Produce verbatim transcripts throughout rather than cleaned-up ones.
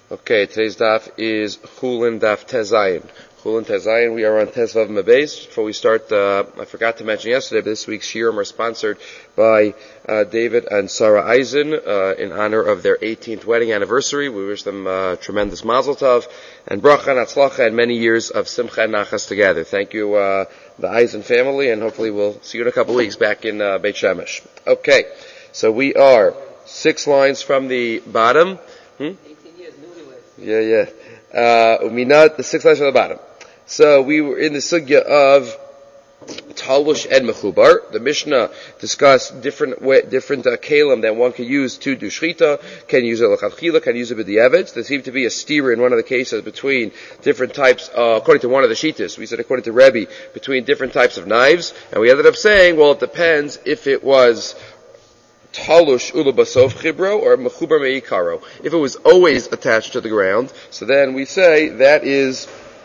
Okay, today's daf is Chulin Daf Tezayin. Chulin Tezayin, we are on Tezvav Mebez. Before we start, uh, I forgot to mention yesterday, but this week's shiurim are sponsored by uh, David and Sarah Eisen uh, in honor of their eighteenth wedding anniversary. We wish them uh, tremendous mazel tov and bracha and atzlacha and many years of simcha and nachas together. Thank you, uh, the Eisen family, and hopefully we'll see you in a couple weeks back in uh, Beit Shemesh. Okay, so we are six lines from the bottom. Hmm? Yeah, yeah. Uh, Uminat, the six lines from the bottom. So we were in the sugya of Talush and Mechubar. The Mishnah discussed different way, different uh, kalim that one can use to do shchita. Can use it l'chadchila, can use it b'di'evetz. There seemed to be a steer in one of the cases between different types, uh, according to one of the shitas. We said according to Rebbe, between different types of knives. And we ended up saying, well, it depends if it was Talush ula basov chibro or mechubar meikaro. If it was always attached to the ground, so then we say that is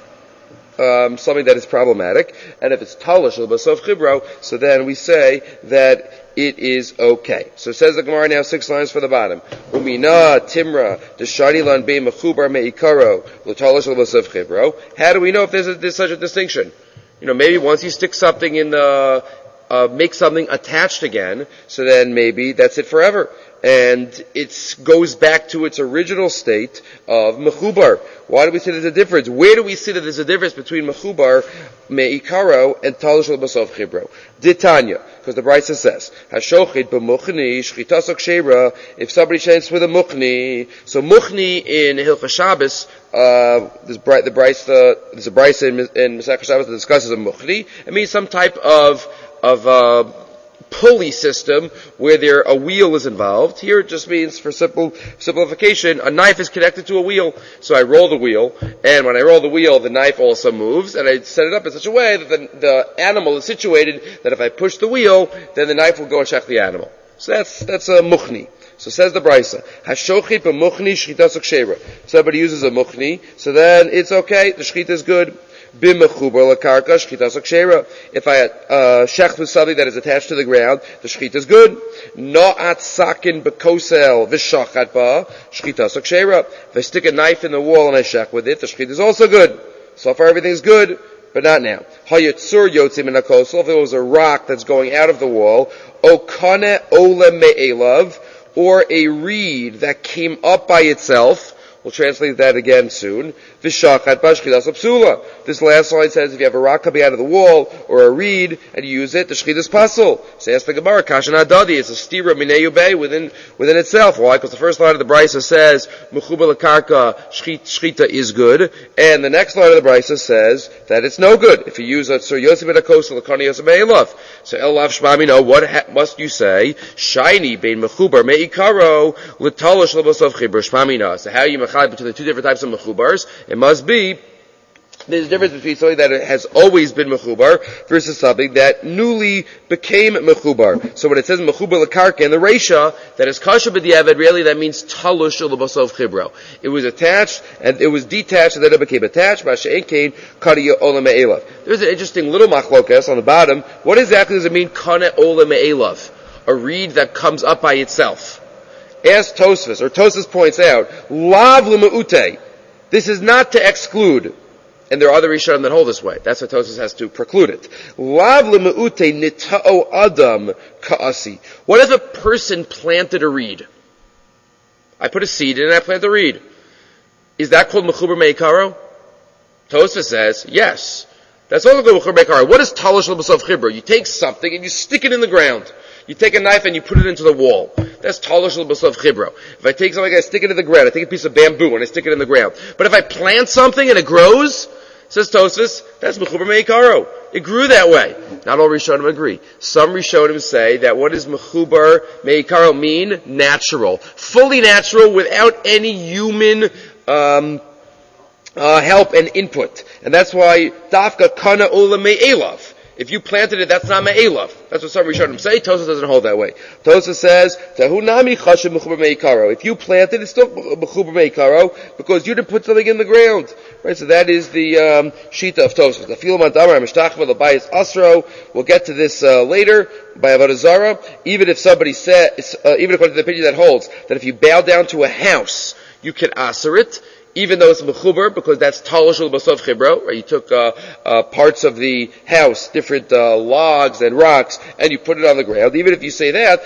um, something that is problematic. And if it's talush ula basov chibro, so then we say that it is okay. So it says the Gemara now six lines for the bottom. Umina timra deshani lan be mechubar meikaro l'talush ula basov chibro. How do we know if there's, a, there's such a distinction? You know, maybe once you stick something in the Uh, make something attached again, so then maybe that's it forever. And it goes back to its original state of mechubar. Why do we say there's a difference? Where do we see that there's a difference between mechubar, meikaro, and talush al basov chibro? Ditanya, because the Brisa says, Hashochit b'muchni shchitasok sheira, if somebody sheds with a muchni, so muchni in Hilchah Shabbos, uh, there's the Brisa, there's a Brisa in, in Masechah Shabbos that discusses a muchni. It means some type of of a pulley system where there a wheel is involved. Here it just means, for simple simplification, a knife is connected to a wheel. So I roll the wheel, and when I roll the wheel, the knife also moves, and I set it up in such a way that the, the animal is situated that if I push the wheel, then the knife will go and check the animal. So that's that's a muchni. So says the Brisa, Hashochit b'muchni shchitasok sheira. Somebody uses a muchni, so then it's okay, the shchita is good. B'mechubar l'karka shchitasok sheira. If I uh, shech with something that is attached to the ground, the shchita is good. No'at sakin b'kosel v'shachat ba shchitasok sheira. If I stick a knife in the wall and I shech with it, the shchita is also good. So far everything is good, but not now. Hayatzur yotzim in a kosel. If it was a rock that's going out of the wall, okane ole me'elav, or a reed that came up by itself. We'll translate that again soon. V'shachat b'shchitas psula. This last line says if you have a rock coming out of the wall or a reed and you use it, the shchita is pasul. So ask the Gemara, kashan adadi. It's a stira minei ubei within within itself. Why? Because the first line of the Brisa says mechubar l'karka shchita is good, and the next line of the Brisa says that it's no good if you use a sur yosef b'dakos l'kani yosef me'elav. So elav shmamino, what ha- must you say? Shiny bein mechubar me'ikaro l'talosh l'basov chibur shmamina. So how you between the two different types of mechubars, it must be there's a difference between something that has always been mechubar versus something that newly became mechubar. So when it says mechubar l'karka in the Reisha, that is kasha b'diavad, really that means talush l'basov chibro. It was attached, and it was detached, and then it became attached. Ma'ashe'en kain kariya ola me'elav. There's an interesting little machlokas on the bottom. What exactly does it mean, kana ola me'elav? A reed that comes up by itself. As Tosfos, or Tosfos points out, lav l'me'ute. This is not to exclude, and there are other Rishonim that hold this way. That's why Tosfos has to preclude it. Lav l'me'ute nita'o adam ka'asi. What if a person planted a reed? I put a seed in and I plant a reed. Is that called mechubar me'ikaro? Tosfos says, yes. That's also called mechubar me'ikaro. What is talush l'basov chibro? You take something and you stick it in the ground. You take a knife and you put it into the wall. That's talush l'basov chibro. If I take something, I stick it in the ground. I take a piece of bamboo and I stick it in the ground. But if I plant something and it grows, says Tosfos, that's mechubar me'ikaro. It grew that way. Not all Rishonim agree. Some Rishonim say that what does mechubar me'ikaro mean? Natural. Fully natural without any human um, uh, help and input. And that's why dafka kana ola me'elav. If you planted it, that's not me'elav. That's what some Rishonim say. Tosfos doesn't hold that way. Tosfos says, Tahu nami chashav mechubar me'ikaro. If you planted, it's still mechubar me'ikaro because you didn't put something in the ground. Right? So that is the um, shita of Tosfos. The filam adamar mishtachva l'bayis asro. We'll get to this uh, later by Avodah Zarah. Even if somebody says, uh, even according to the opinion that holds that if you bow down to a house, you can aser it, even though it's mechuber, because that's talosh ul basov chibro, right? You took uh, uh, parts of the house, different uh, logs and rocks, and you put it on the ground. Even if you say that,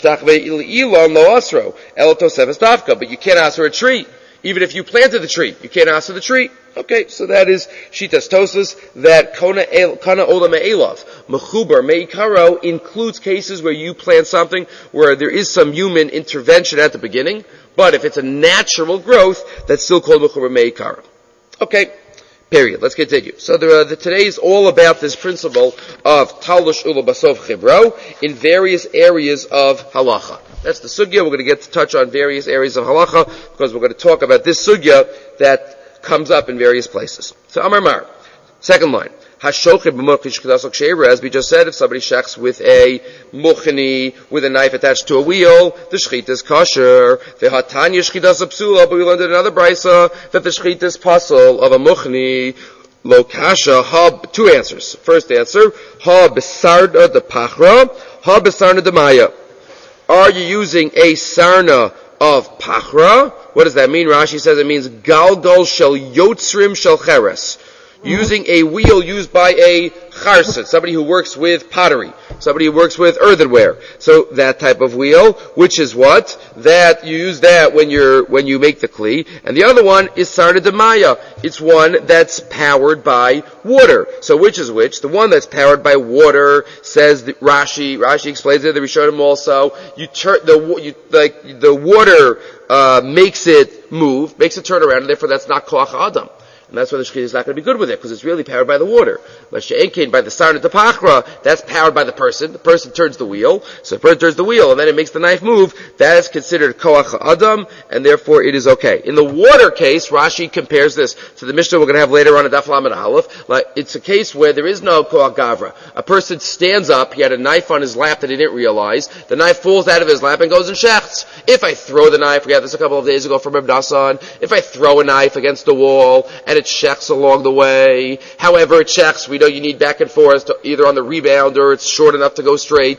but you can't aser a tree. Even if you planted the tree, you can't aser the tree. Okay, so that is Shitas Tosas, that Kana Ola Me'elav. Mechubar Me'ikaro includes cases where you plant something where there is some human intervention at the beginning, but if it's a natural growth, that's still called Mechubar Me'ikaro. Okay, period. Let's continue. So the, uh, the, today is all about this principle of Talush Ula Basov Chibro in various areas of halacha. That's the sugya. We're going to get to touch on various areas of halacha because we're going to talk about this sugya that comes up in various places. So Amar Mar, second line. Hashochet b'mochni shchidas ksheira, as we just said, if somebody shechs with a muchni, with a knife attached to a wheel, the shchita is kosher. V'hatanya shchidas psula, but we learned in another brisa that the shchita is pasul of a muchni. Lo kasha, ha, two answers. First answer, ha besarna de pachra, ha besarna de maya. Are you using a sarna of pachra? What does that mean? Rashi says it means galgal shel yotzrim shel cheres. Using a wheel used by a charset, somebody who works with pottery, somebody who works with earthenware. So that type of wheel, which is what? That you use that when you're, when you make the kli. And the other one is sarna de maya. It's one that's powered by water. So which is which? The one that's powered by water, says the Rashi, Rashi explains it, the Rishonim also, you turn, the, you, like, the water, uh, makes it move, makes it turn around, and therefore that's not koach adam. And that's why the shechita is not going to be good with it, because it's really powered by the water. But she'enkein, by the sarna de pachra, that's powered by the person. The person turns the wheel. So the person turns the wheel, and then it makes the knife move. That is considered koach adam, and therefore it is okay. In the water case, Rashi compares this to the Mishnah we're going to have later on in Daf Lamed Aleph. Like, it's a case where there is no koach gavra. A person stands up, he had a knife on his lap that he didn't realize. The knife falls out of his lap and goes and shechts. If I throw the knife, we had this a couple of days ago from Reb Nassan, if I throw a knife against the wall, and it shechs along the way. However, it shechs, we know you need back and forth to either on the rebound or it's short enough to go straight.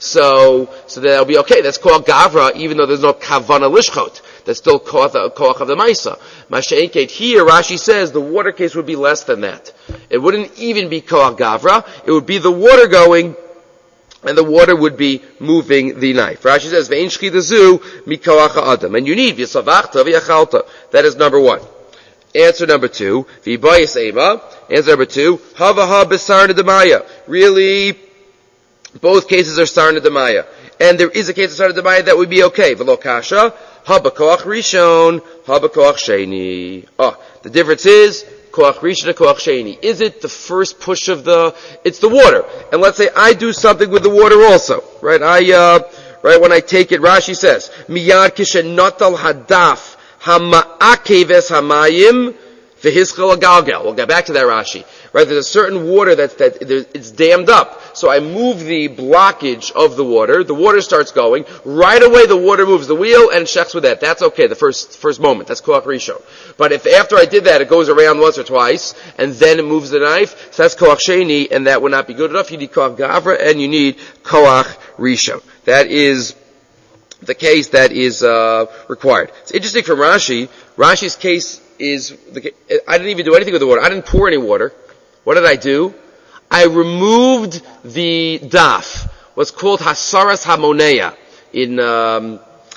So, so that'll be okay. That's called gavra, even though there's no kavana lishchot. That's still koach of the maisa. Masha'enkeit, here Rashi says the water case would be less than that. It wouldn't even be koach gavra. It would be the water going, and the water would be moving the knife. Rashi says, ve'in shchitazu mikoach adam. And you need v'yasavachta v'yachalta. That is number one. Answer number two, v'bayis ema. Answer number two, hava ha besarna demaya. Really, both cases are sarna demaya. And there is a case of sarna demaya that would be okay. V'lo kasha, ha b'koach rishon, ha b'koach sheni. Oh, the difference is, koach rishon and koach sheni. Is it the first push of the, it's the water. And let's say I do something with the water also. Right, I, uh, right, when I take it, Rashi says, miyad kishen notal hadaf, Hama'akeves hamayim v'hischel galgal. We'll get back to that Rashi. Right, there's a certain water that's, that, it's dammed up. So I move the blockage of the water, the water starts going, right away the water moves the wheel and shechs with that. That's okay, the first, first moment. That's koach rishon. But if after I did that it goes around once or twice, and then it moves the knife, so that's koach sheni, and that would not be good enough. You need koach gavra, and you need koach rishon. That is the case that is uh required. It's interesting from Rashi. Rashi's case is, the, I didn't even do anything with the water. I didn't pour any water. What did I do? I removed the daf, what's called hasaras hamoneya in um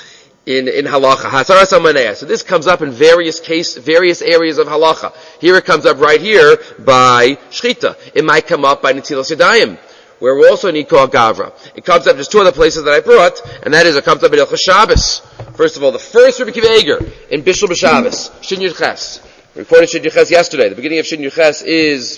in in halacha. Hasaras hamoneya. So this comes up in various case, various areas of halacha. Here it comes up right here by shchita. It might come up by netilas yadayim, where we also need koach gavra. It comes up, just two other places that I brought, and that is, it comes up in Ilchas Shabbos. First of all, the first Rebbe Akiva Eiger in Bishul B'Shabbos, Shin Yud Ches. We recorded Shin Yud Ches yesterday. The beginning of Shin Yud Ches is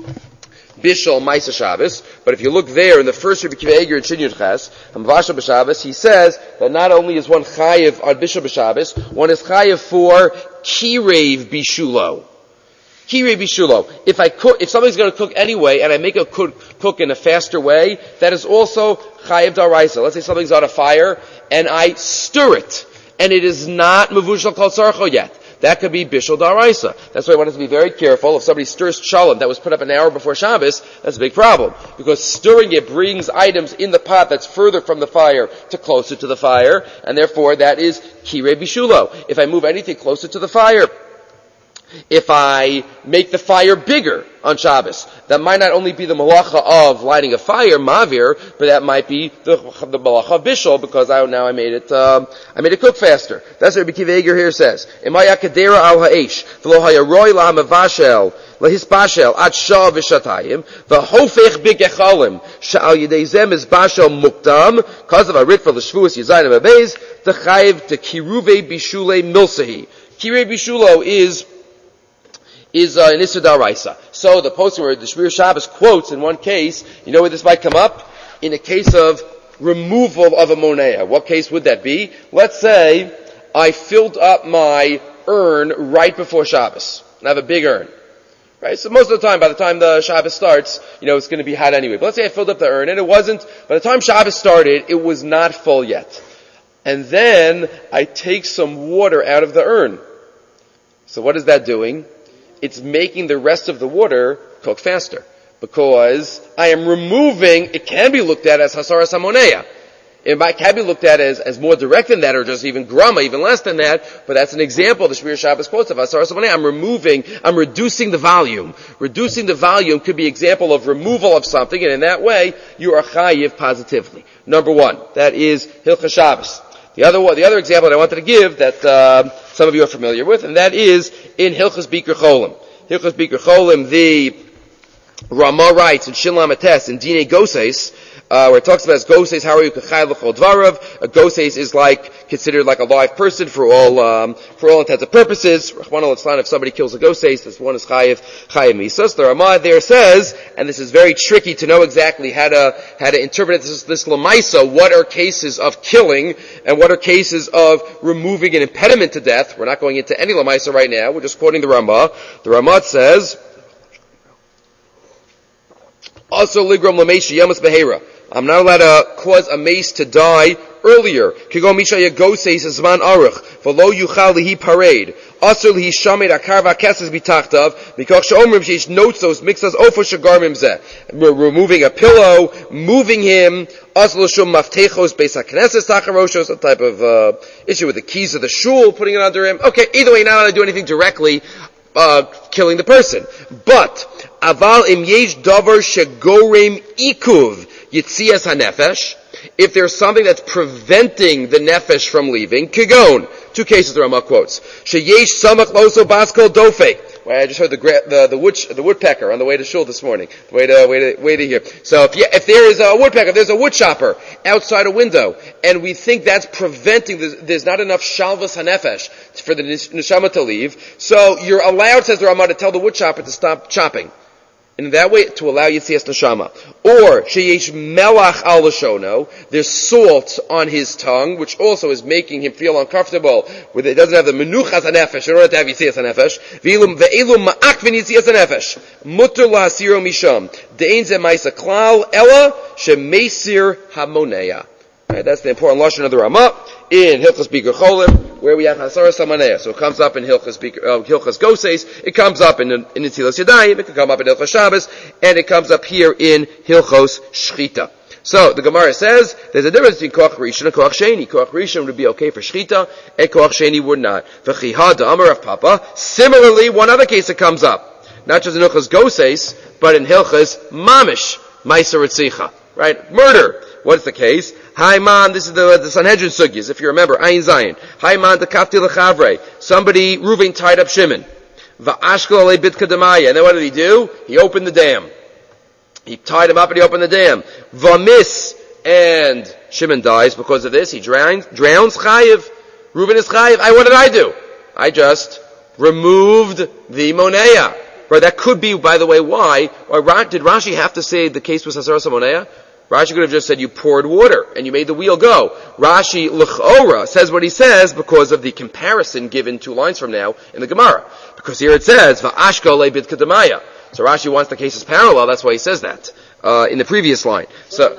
Bishul Maisa Shabbos, but if you look there in the first Rebbe Akiva Eiger in Shin Yud Ches, Hamavashal B'Shabbos, he says that not only is one chayiv on Bishul B'Shabbos, one is chayiv for kirev bishulo. Kirei bishulo. If I cook, if somebody's going to cook anyway, and I make a cook, cook in a faster way, that is also chayiv daraisa. Let's say something's on a fire, and I stir it, and it is not mevushal kol tzarcho yet. that could be bishul daraisa. That's why I want us to be very careful. If somebody stirs cholent that was put up an hour before Shabbos, that's a big problem. Because stirring it brings items in the pot that's further from the fire to closer to the fire, and therefore that is kirei bishulo. If I move anything closer to the fire, if I make the fire bigger on Shabbos, that might not only be the malacha of lighting a fire, mavir, but that might be the, the malacha of bishul, because I, now I made it, um, I made it cook faster. That's what Rabbi Akiva Eiger here says. Imaya kadera al ha'esh, v'lo hayaroi la mavashel, lehispashel, at shah v'shatayim, v'hofech b'gechalim, sha'al yidei zem is bashel mukdam, cause of a ritva l'shvuas yizayim abez, t'chayiv t'kiruve bishule milsahi. Kirei bishulo is is uh, an Issur D'Oraisa. So the posting where the Shmir Shabbos quotes in one case, you know where this might come up? In a case of removal of a monea. What case would that be? Let's say I filled up my urn right before Shabbos. And I have a big urn. Right? So most of the time, by the time the Shabbos starts, you know, it's going to be hot anyway. But let's say I filled up the urn and it wasn't, by the time Shabbos started, it was not full yet. And then I take some water out of the urn. So what is that doing? It's making the rest of the water cook faster. Because I am removing, it can be looked at as hasaras hamonea. It might, can be looked at as, as more direct than that, or just even grama, even less than that, but that's an example of the Shmir Shabbos quotes of hasaras hamonea. I'm removing, I'm reducing the volume. Reducing the volume could be example of removal of something, and in that way, you are chayiv positively. Number one, that is Hilchas Shabbos. The other one, the other example that I wanted to give that uh, some of you are familiar with, and that is in Hilchas Bikur Cholim. Hilchas Bikur Cholim, the Ramah writes in Shin Lamed Tes in Dinei Goses, uh, where it talks about as Goses, how are you kachai l'chol dvarav? A Goses is like considered like a live person for all um, for all intents and purposes. Rachmana litzlan, if somebody kills a Goses, this one is chayiv chayiv misos. The Ramah there says, and this is very tricky to know exactly how to how to interpret this this lamaisa. What are cases of killing and what are cases of removing an impediment to death? We're not going into any lamaisa right now. We're just quoting the Ramah. The Ramah says, also ligrom lamesh yamas behera. I'm not allowed to cause a mace to die earlier. Kigo misha yagoses zman aruch v'lo yuchal lihi parade. Also lihi shamed akar v'akesses bitachtav mikach sheomrim sheish notzos mixas ofo shagar mimzeh. Removing a pillow, moving him. Also l'shum maftechos beis haknesses tacharoshos, some type of uh, issue with the keys of the shul, putting it under him. Okay, either way, you're not allowed to do anything directly. Uh, killing the person. But, aval im yesh davar shegorem ikuv yitzias hanefesh, if there's something that's preventing the nefesh from leaving, kigon, two cases the Ramah quotes, sheyesh samach loso baskol dofe. Well, I just heard the, the, the, wood, the woodpecker on the way to shul this morning. Way to, way to, way to hear. So if, you, if there is a woodpecker, if there's a wood chopper outside a window, and we think that's preventing, the, there's not enough shalvas hanefesh for the neshama to leave, so you're allowed, says the Ramah, to tell the wood chopper to stop chopping. And in that way, to allow Yitzias Neshama. Or, sheyesh melach al lashono, there's salt on his tongue, which also is making him feel uncomfortable, with it doesn't have the menuchas hanefesh, in order to have Yitzias hanefesh. Ve'ilum ve'ilum ma'akvin Yitzias hanefesh. Mutter la'asiro misham. De'ein ze ma'isa klal, ella, she'meisir hamonea. Right, that's the important lashon of the Ramah in Hilchas Bikur Cholim, where we have Hasaras Hamonea. So it comes up in Hilchas Bikur, uh, Hilchas Goses, it comes up in in Netilas Yadayim, it can come up in Hilchas Shabbos, and it comes up here in Hilchos Shchita. So the Gemara says there's a difference between Koach Rishon and Koach Sheni. Koach Rishon would be okay for Shchita, and Koach Sheni would not. V'chiha da'amar of Papa. Similarly, one other case that comes up, not just in Hilchas Goses, but in Hilchas Mamish, Ma'aser Ritzicha. Right? Murder. What's the case? Hi man, this is the, the Sanhedrin Sugyas, if you remember, Ayin Zayin. Hi man, the Kafti L'Chavre. Somebody, Reuven tied up Shimon. Va'ashkel alei bit kadamaya. And then what did he do? He opened the dam. He tied him up and he opened the dam. Vamis. And Shimon dies because of this. He drowns, drowns Chayiv. Reuven is Chayiv. I, what did I do? I just removed the Monea. Right, that could be, by the way, why. Or did Rashi have to say the case was Hasaras Hamonea? Rashi could have just said you poured water and you made the wheel go. Rashi l'chora says what he says because of the comparison given two lines from now in the Gemara. Because here it says va'ashka le bid kadamaya. So Rashi wants the cases parallel. That's why he says that uh, in the previous line. So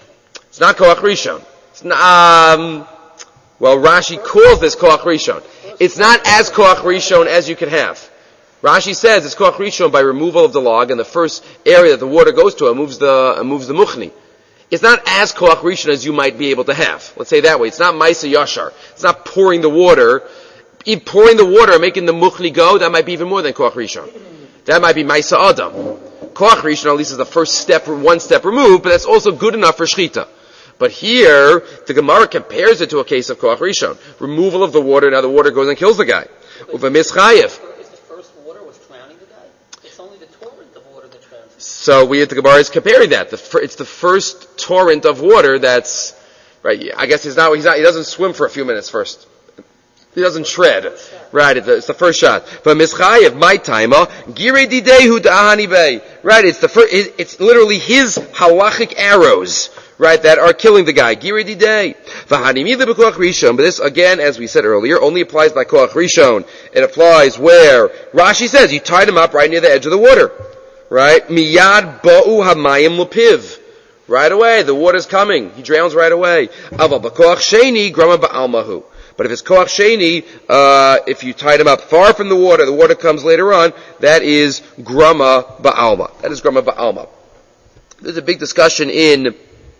it's not koach rishon. It's not. Um, well, Rashi calls this koach rishon. It's not as koach rishon as you can have. Rashi says it's koach rishon by removal of the log, and the first area that the water goes to, it moves the, it moves the muchni. It's not as koach rishon as you might be able to have. Let's say it that way. It's not maisa yashar. It's not pouring the water. If pouring the water and making the muchni go, that might be even more than koach rishon. That might be maisa adam. Koach rishon at least is the first step, one step removed, but that's also good enough for shchita. But here, the Gemara compares it to a case of koach rishon. Removal of the water, now the water goes and kills the guy. Uva mischayev. Is the first water was drowning the guy? It's only the torrent of water that drowns him. So we, the Gemara is comparing that. The fir, it's the first torrent of water that's, right, I guess he's not, he's not, he doesn't swim for a few minutes first. He doesn't shred. Right, it's the, it's the first shot. But mischayev, my timer, gire didehu da'ahani bay. Right, it's the first, it's literally his halachic arrows, right, that are killing the guy. Gire didei. V'hanimida b'koach rishon. But this, again, as we said earlier, only applies by koach rishon. It applies where Rashi says you tied him up right near the edge of the water. Right? Miyad ba'u hamayim lepiv. Right away, the water's coming. He drowns right away. Aval b'koach sheni grama ba'almahu. But if it's koach sheni, uh, if you tied him up far from the water, the water comes later on, that is grama ba'alma. That is grama ba'alma. There's a big discussion in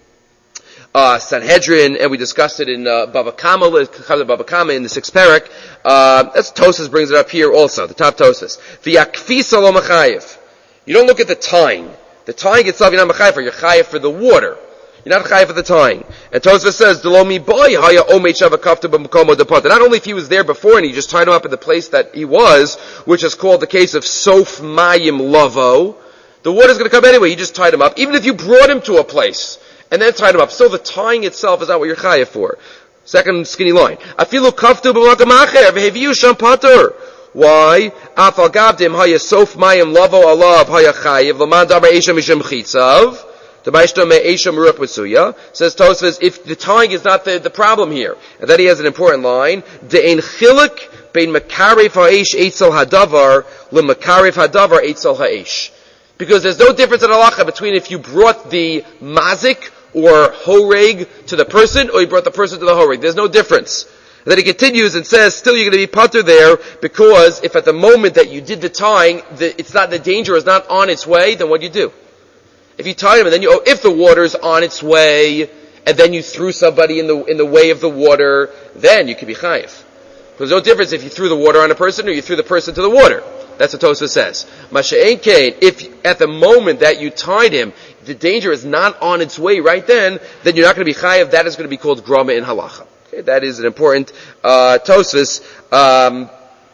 uh, Sanhedrin, and we discussed it in uh, Bava Kama, Bava Kama in the sixth parak. Uh, that's Tosas brings it up here also, the top Tosas. V'yakfisa lo mechayev. You don't look at the tying. The tying itself, you're not mechayev for, you're chayev for the water. You're not chayav for the tying. And Tosfos says, "Delomi boy haya omei shavakafta b'makomo depata." Not only if he was there before and he just tied him up in the place that he was, which is called the case of sof mayim lavo. The water's going to come anyway. You just tied him up, even if you brought him to a place and then tied him up. Still, the tying itself is not what you're chayav for. Second skinny line. Afilu kaftu b'makamacher v'heviu sham pater. Why? Afal gavdim haya sof mayim lavo alav haya chayav l'man dabar esha misham chitzav. The Maishto Me'esha Meruch B'suya says Tosfos, if the tying is not the, the problem here, and then he has an important line, De'en chilik bein makarif ha'esh eitzel hadavar l'makarif hadavar eitzel ha'esh. Because there's no difference in halacha between if you brought the mazik or horeg to the person, or you brought the person to the horeg. There's no difference. And then he continues and says, still you're going to be putter there, because if at the moment that you did the tying, the, it's not, the danger is not on its way, then what do you do? If you tie him and then you, oh, if the water's on its way, and then you threw somebody in the, in the way of the water, then you could be chayiv. There's no difference if you threw the water on a person or you threw the person to the water. That's what Tosfos says. Masha'en kain, if at the moment that you tied him, the danger is not on its way right then, then you're not going to be chayiv. That is going to be called grama in halacha. Okay, that is an important, uh, Tosfos. Um,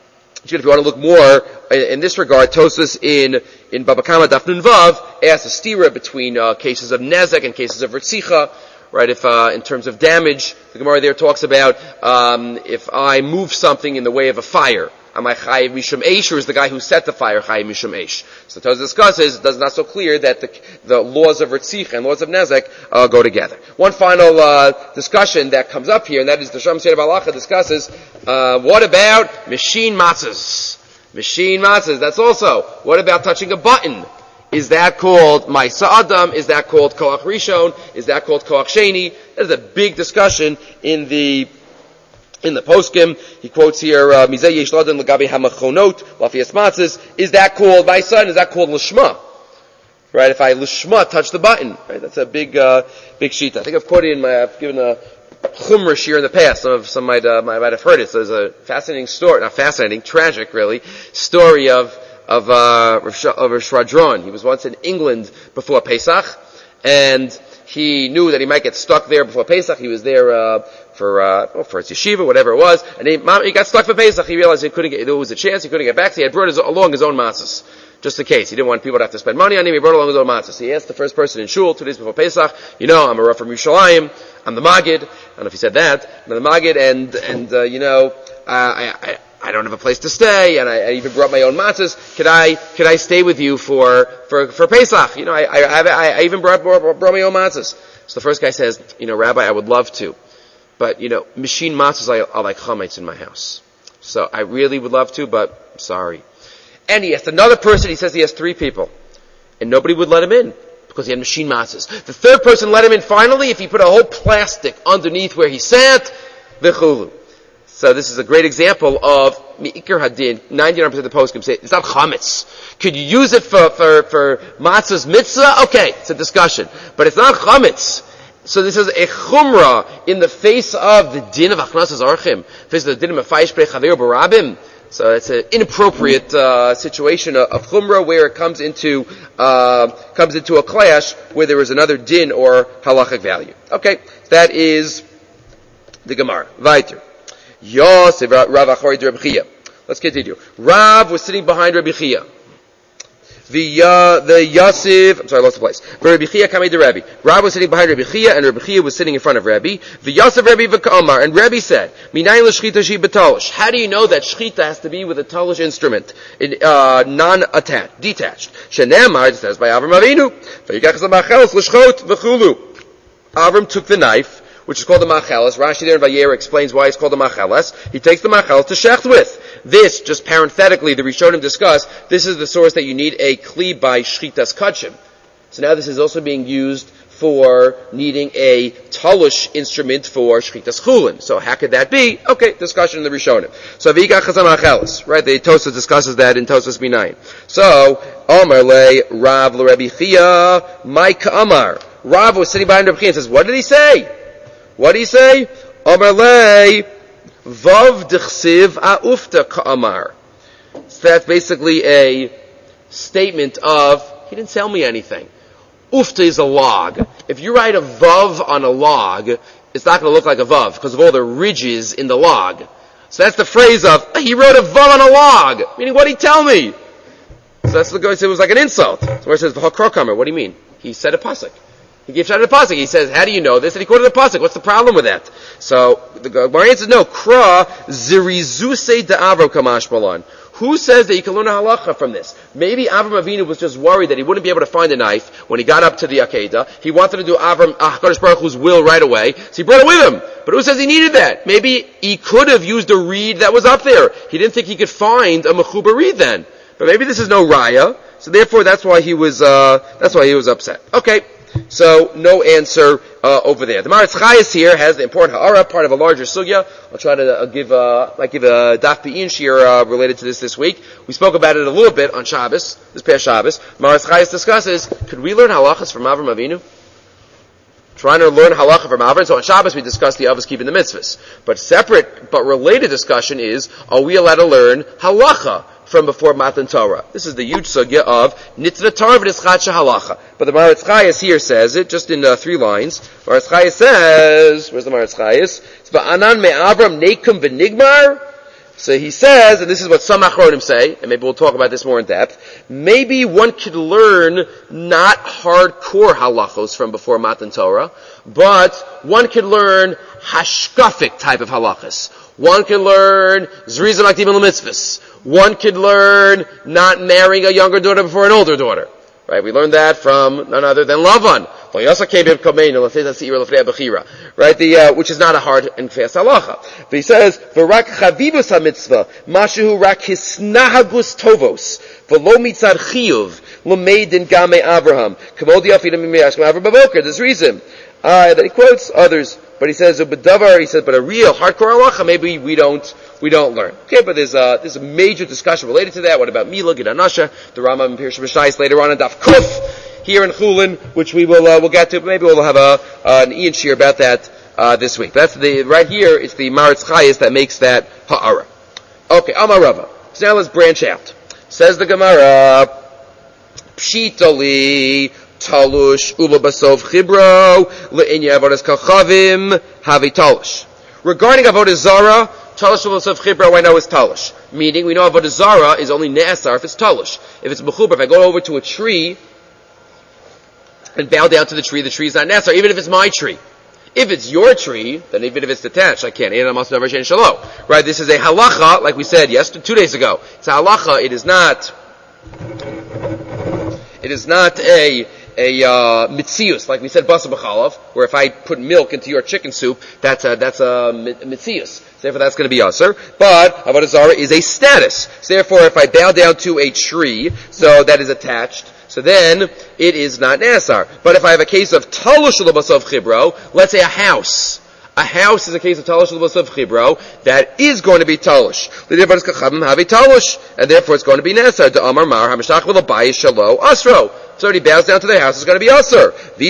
if you want to look more in, in this regard, Tosfos in in Baba Kama Daf Nun Vav asks a stira between uh, cases of nezek and cases of ritzicha. Right? If uh, in terms of damage, the Gemara there talks about um, if I move something in the way of a fire, am I chayiv mishum eish, or is the guy who set the fire chayiv mishum eish? So Tosfos discusses, it's not so clear that the, the laws of ritzicha and laws of nezek uh, go together. One final uh, discussion that comes up here, and that is the Shem Seder Balacha discusses uh, what about machine matzahs? Machine matzahs. That's also, what about touching a button? Is that called Maisa Adam? Is that called Koach Rishon? Is that called Koach Sheni? There's a big discussion in the in the poskim. He quotes here Mizeh Yesh Ladan L'Gabi Hamachonot Lafias Matzahs. Is that called Maisa? And is that called Lishma? Right? If I Lishma touch the button, right? That's a big uh, big sheet. I think I've quoted in my. I've given a Chumrish here in the past. Some of some might uh, might, might have heard it. So there's a fascinating story, not fascinating, tragic really, story of of uh Rav Shradron. He was once in England before Pesach, and he knew that he might get stuck there before Pesach. He was there uh for uh oh, for his yeshiva, whatever it was, and he, he got stuck for Pesach. He realized he couldn't get, there was a chance he couldn't get back, so he had brought his, along his own matzahs. Just in case. He didn't want people to have to spend money on him. He brought along his own matzah. So he asked the first person in shul two days before Pesach, you know, I'm a Rav from Yerushalayim. I'm the Magid. I don't know if he said that. I'm the Magid, and, and, uh, you know, uh, I, I, I don't have a place to stay, and I, I even brought my own matzahs. Could I, could I stay with you for, for, for Pesach? You know, I, I, I, I even brought, brought, brought my own matzahs. So the first guy says, you know, Rabbi, I would love to. But, you know, machine matzahs are, are like chametz in my house. So I really would love to, but I'm sorry. And he asked another person, he says he has three people. And nobody would let him in, because he had machine matzahs. The third person let him in finally if he put a whole plastic underneath where he sat, v'chulu. So this is a great example of Mi'ikar Hadin. ninety-nine percent of the poskim say it's not chametz. Could you use it for, for, for matzah's mitzvah? Okay, it's a discussion. But it's not chametz. So this is a chumrah in the face of the din of achnasas archim, face of the din of mefaish bei chaver barabim. So it's an inappropriate uh, situation of, of chumrah where it comes into uh, comes into a clash where there is another din or halachic value. Okay, that is the Gemara. Weiter. Yosef Rav Achori de Rabbi Chia. Let's continue. Rav was sitting behind Rabbi Chia. The uh, the Yosef, I'm sorry, I lost the place. For Rabbi Chia came to Rabbi. Rav was sitting behind Rabbi Chia, and Rabbi Chia was sitting in front of Rabbi. The Yosef Rabbi v'Kamar, and Rabbi said, "Minayin l'shchita she betalish." How do you know that shchita has to be with a talish instrument, in, uh, non-attached, detached? Shenemar, it says by Avram Avinu. V'yikach z'machelos l'shchot v'chulu. Avram took the knife, which is called the macheles. Rashi there in Vayera explains why it's called the macheles. He takes the macheles to shecht with. This, just parenthetically, the Rishonim discuss, this is the source that you need a kli by shchitas kachim. So now this is also being used for needing a talush instrument for shchitas chulin. So how could that be? Okay, discussion in the Rishonim. So v'yikach chazam macheles, right? The Tosfos discusses that in Tosfos Minayin. So, Omar le Rav l'Rebbi Chia, Mike Amar. Rav was sitting behind Rabbi Chia and says, what did he say? What did he say? Amar le Vav d'chsiv a'ufta ka'amar. So that's basically a statement of, he didn't tell me anything. Ufta is a log. If you write a vav on a log, it's not going to look like a vav because of all the ridges in the log. So that's the phrase of, he wrote a vav on a log. Meaning, what did he tell me? So that's the guy said it was like an insult. So where it says, v'hakrokamer, what do you mean? He said a pasuk. He gave shot at a pasuk. He says, how do you know this? And he quoted a pasuk. What's the problem with that? So the Gemara answers, no. Kra zirizuse de Avram kamash balan. Who says that you can learn a halacha from this? Maybe Avram Avinu was just worried that he wouldn't be able to find a knife when he got up to the Akedah. He wanted to do Avram HaKadosh Baruch Hu's will right away, so he brought it with him. But who says he needed that? Maybe he could have used a reed that was up there. He didn't think he could find a mechuba reed then. But maybe this is no raya, so therefore that's why he was uh that's why he was upset. Okay. So, no answer uh, over there. The Maritz Chayes here has the important ha'ara, part of a larger sugya. I'll try to uh, give, uh, might give a daf be'in shir uh, related to this this week. We spoke about it a little bit on Shabbos, this past Shabbos. Maritz Chayes discusses, could we learn halachas from Avram Avinu? Trying to learn halacha from Avram. So on Shabbos we discussed the Avos keeping the mitzvahs. But separate, but related discussion is, are we allowed to learn halacha from before Matan Torah? This is the huge sugya of Nitna Torah v'Nischat Halacha. But the Maritz Chayes here says it, just in uh, three lines. Maritz Chayes says, where's the Maritz Chayes? It's Va'anan me'Avram nekum v'nigmar. So he says, and this is what some Achronim say, and maybe we'll talk about this more in depth, maybe one could learn not hardcore halachos from before Matan Torah, but one could learn hashkafic type of halachas. One can learn zriza makdim l'mitzvahs. One could learn not marrying a younger daughter before an older daughter. Right? We learned that from none other than Lavan. Right? The, uh, which is not a hard and fast halacha. But he says, V'rak chavivus ha-mitzvah, mashehu rak hisnahagus tovos, v'lo mitzad chiyuv, l'meidin game Abraham, k'modi afidim mimiyashkem Avraham b'voker. There's reason. Uh, then he quotes others. But he says, Ubadavar, he says, but a real hardcore halacha, maybe we don't, we don't learn. Okay, but there's a, there's a major discussion related to that. What about Mila, Gidanasha, the Rambam and Pirush B'shais later on in Daf Kuf, here in Chulin, which we will, uh, we'll get to, but maybe we'll have a, uh, an Ian Shir about that, uh, this week. That's the, right here, it's the Maritz Chayes that makes that ha'ara. Okay, Amar Rava. So now let's branch out. Says the Gemara, Pshitali, Talush ula basov chibro le'inya avodas kachavim havi talush. Regarding avodas zara, talush ula basov chibro I know is talush. Meaning we know avodas zara is only ne'asar if it's talush. If it's mechuber, if I go over to a tree and bow down to the tree, the tree is not ne'asar, even if it's my tree. If it's your tree, then even if it's detached, I can't. Right? This is a halacha, like we said yesterday, two days ago. It's a halacha. It is not. It is not a. A uh, mitzius, like we said, basa b'chalav, where if I put milk into your chicken soup, that's a that's a mitzius. Therefore, that's going to be usher. But avodah zara is a status. So therefore, if I bow down to a tree, so that is attached, so then it is not nasar. But if I have a case of talush l'basav chibro, let's say a house. A house is a case of Talosh L'Bos of Chibro that is going to be Talosh. And therefore it's going to be Nesar. The Amar Mar HaMashach V'Labayis Shalo Asro. So he bows down to the house, it's going to be Asr.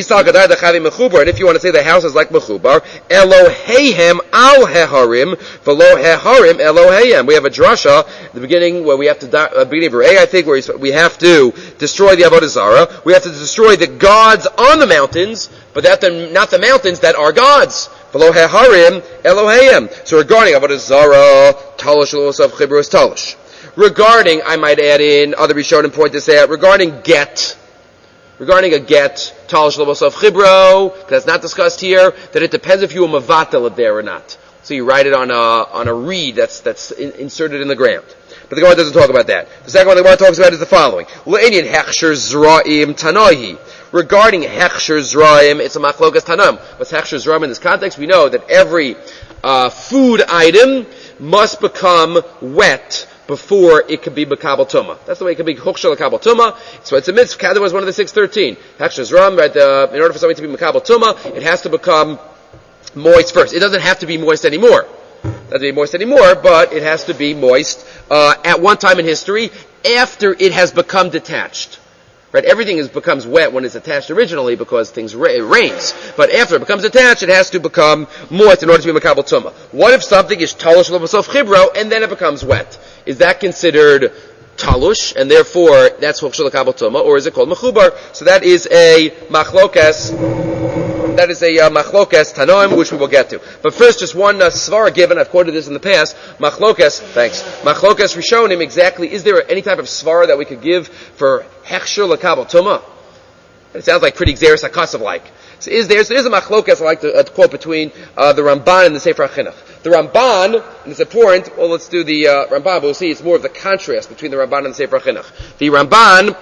And if you want to say the house is like Mechubar, Eloheihem al Heharim, V'lo Heharim Eloheihem. We have a drasha at the beginning where we have to, uh, beginning of Re'eh, I think, where we have to destroy the Avodah Zarah. We have to destroy the gods on the mountains, but that the, not the mountains that are gods. V'lo Heharim Eloheihem. So regarding Avodah Zarah, Talosh L'Osav Chibro is Talosh. Regarding, I might add in, other Rishonim point this out, regarding get, Regarding a get, Talosh L'Bos of Chibro, because it's not discussed here, that it depends if you were Mavatel it there or not. So you write it on a, on a reed that's, that's in, inserted in the ground. But the Gemara doesn't talk about that. The second one the Gemara talks about is the following. L'Inyan Hechsher Zra'im Tanohi. Regarding Hechsher Zra'im, it's a Machlokas Tanoim. What's Hechsher Zra'im in this context? We know that every, uh, food item must become wet before it can be Makabel Tumah. That's the way it can be Chukshel Makabel Tumah. So it's a mitzvah. Kadam was one of the six thirteen. Hechsher Zram, right? Uh, in order for something to be Makabel Tumah, it has to become moist first. It doesn't have to be moist anymore. It doesn't have to be moist anymore, but it has to be moist uh, at one time in history after it has become detached. Right? Everything is, becomes wet when it's attached originally because things ra- it rains. But after it becomes attached, it has to become moist in order to be Makabel Tumah. What if something is Talosh L'Bos of Chibro and then it becomes wet? Is that considered Talush, and therefore that's Chukshel Makabel Tumah, or is it called Mechubar? So that is a Machlokas, that is a uh, Machlokas Tanoim, which we will get to. But first, just one uh, Svara given, I've quoted this in the past, Machlokas, thanks, Machlokas Rishonim, exactly, is there any type of Svara that we could give for Hechsher Makabel Tumah? It sounds like pretty Xeris HaKasav like. So is there, so there's a Machlokas I like to, uh, to quote between uh, the Ramban and the Sefer HaChinuch. The Ramban, and it's important, well let's do the uh, Ramban, but we'll see it's more of the contrast between the Ramban and the Sefer HaChinuch. The Ramban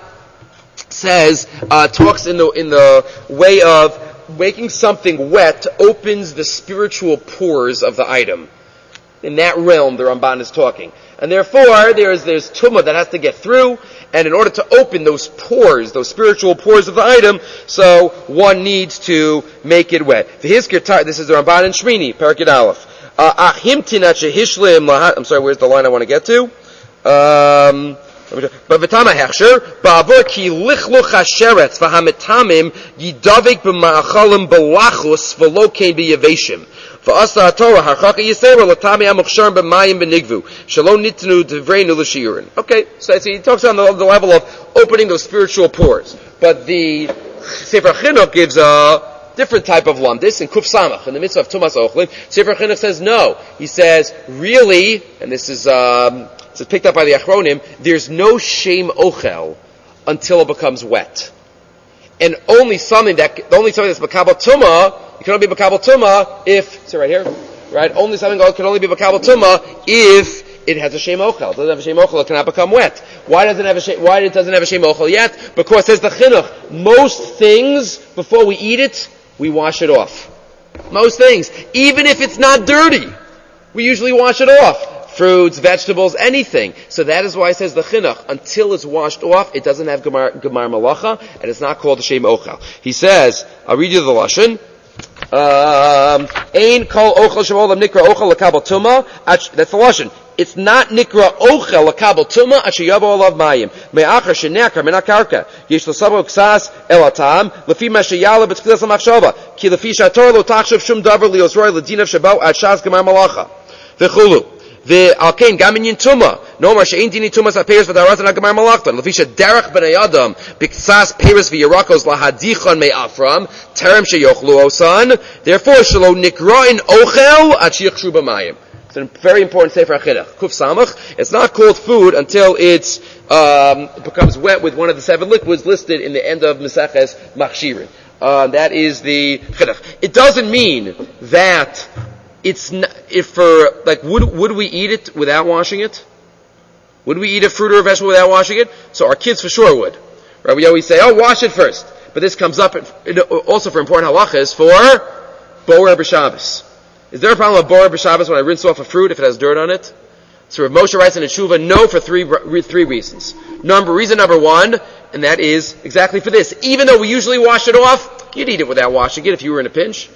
says, uh, talks in the, in the way of making something wet opens the spiritual pores of the item. In that realm, the Ramban is talking. And therefore, there's, there's tumah that has to get through, and in order to open those pores, those spiritual pores of the item, so one needs to make it wet. This is the Ramban in Shmini, Parakid Aleph. Uh, I'm sorry, where's the line I want to get to? Um, but v'tama hechsher, ba'avor ki lichluch hasheretz v'hametamim yidavik b'ma'achalim b'lachus v'lo kein b'yaveshim. V'asa ha'torah harchaka yisera l'tami ha'muchsharim b'mayim b'nigvu shelo nitnu devreinu l'shiurin. Okay, so he talks on the, the level of opening those spiritual pores. But the Sefer Chinuch gives a different type of lumdis in Kuf Samach, in the mitzvah of Tumas Ochlin. Sefer Chinuch says no. He says, really, and this is, um, this is picked up by the Achronim, there's no shame ochel until it becomes wet. And only something that, only something that's Makabel Tumah, it can only be Makabel Tumah if, see right here, right? Only something can only be Makabel Tumah if it has a shame ochel. It doesn't have a shame ochel, it cannot become wet. Why doesn't it have a shame, why it doesn't have a shame ochel yet? Because says the Chinuch, most things, before we eat it, we wash it off. Most things. Even if it's not dirty, we usually wash it off. Fruits, vegetables, anything. So that is why it says the Chinuch, until it's washed off, it doesn't have Gemar, Gemar Malacha, and it's not called the Shem Ochel. He says, I'll read you the Lashon. Um, Ein kol ochel shemolam nikra ochel l'kabel tumah. That's the Lashon. It's not nikra ochel l'kabel tumah asher yavo olav mayim me'achar shenekar min hakarka yesh l'sabo ksas el hatam lefi ma sheyala b'tzkilas l'machshava ki lefi shator lo tachshav shum davar liosroi l'dinav shabau ad shas gemar malacha v'chulu v'alkein gam in tumah no mar she'ein dini tumas ha'peres v'darat and ha'gemar malachtan lefi shederach b'nei adam b'ksas peres v'yerakos lahadichon me'afram terem sheyochlu osan therefore shelo nikra in ochel ad sheyichshu b'mayim. It's a very important Sefer HaChinuch. Kuf Samach. It's not called food until it's, um, it becomes wet with one of the seven liquids listed in the end of Meseches Machshirin. Uh, that is the Chinuch. It doesn't mean that it's not, if for, like, would, would we eat it without washing it? Would we eat a fruit or a vegetable without washing it? So our kids for sure would. Right? We always say, oh, wash it first. But this comes up also for important halachas for Boer B'Shabbos. Is there a problem with Borer B'Shabbos when I rinse off a fruit if it has dirt on it? So Rav Moshe writes in the Tshuva, no, for three three reasons. Number reason number one, and that is exactly for this. Even though we usually wash it off, you'd eat it without washing it if you were in a pinch.